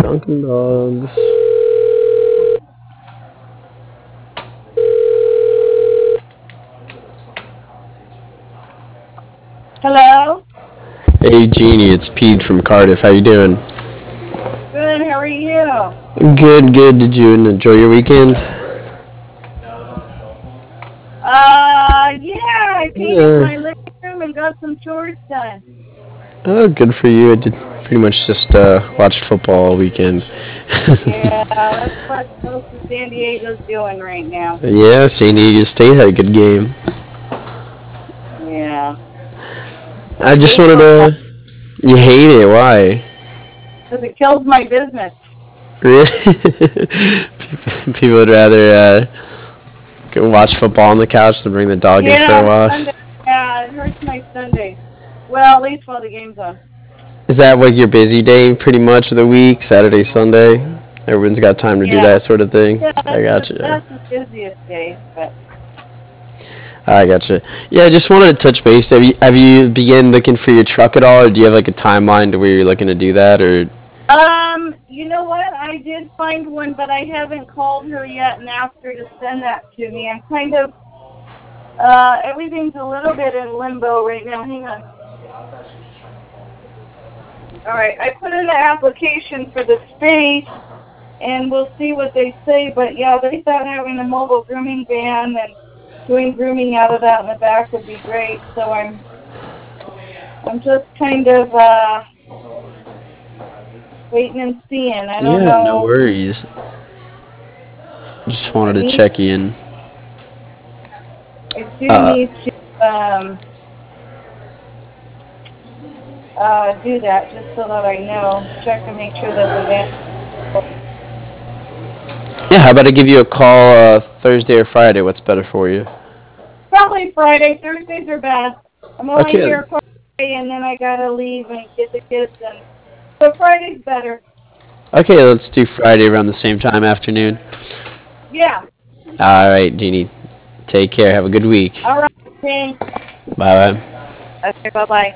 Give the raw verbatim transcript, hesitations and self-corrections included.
Drunken dogs. Hello? Hey Jeannie, it's Pete from Cardiff. How you doing? Good, how are you? Good, good. Did you enjoy your weekend? Uh, yeah, I painted Yeah. my living room and got some chores done. Oh, good for you. I did pretty much just uh, watched football all weekend. Yeah, that's what most of San Diego's doing right now. Yeah, San Diego State had a good game. Yeah. I I just hate wanted football to. You hate it? Why? because it kills my business. Really? People would rather uh, go watch football on the couch than bring the dog in for a Yeah, walk. Sunday. Yeah, it hurts my Sunday. Well, at least while the game's on. Is that like your busy day pretty much of the week? Saturday, Sunday? Everyone's got time to do Yeah. that sort of thing. Yeah, I that's got the, you. that's the busiest day, but I got you. Yeah, I just wanted to touch base. Have you have you begun looking for your truck at all, or do you have like a timeline to where you're looking to do that, or? Um, you know what? I did find one, but I haven't called her yet and asked her to send that to me. I'm kind of, uh, everything's a little bit in limbo right now. Hang on. All right, I put in the application for the state, and we'll see what they say. But yeah, they thought having a mobile grooming van and doing grooming out of that in the back would be great. So I'm, I'm just kind of uh, waiting and seeing. I don't Yeah, no know. worries. Just I wanted to need, check in. I do Uh, need to. Um, uh, do that just so that I know. Check and make sure that the van. yeah, how about I give you a call uh, Thursday or Friday? What's better for you? Probably Friday. Thursdays are bad. I'm only Okay. here for Friday, and then I gotta leave and get the kids. And so Friday's better. Okay, let's do Friday around the same time afternoon. Yeah. All right, Jeannie. Take care. Have a good week. All right. Thanks. Bye bye. Okay. Bye bye.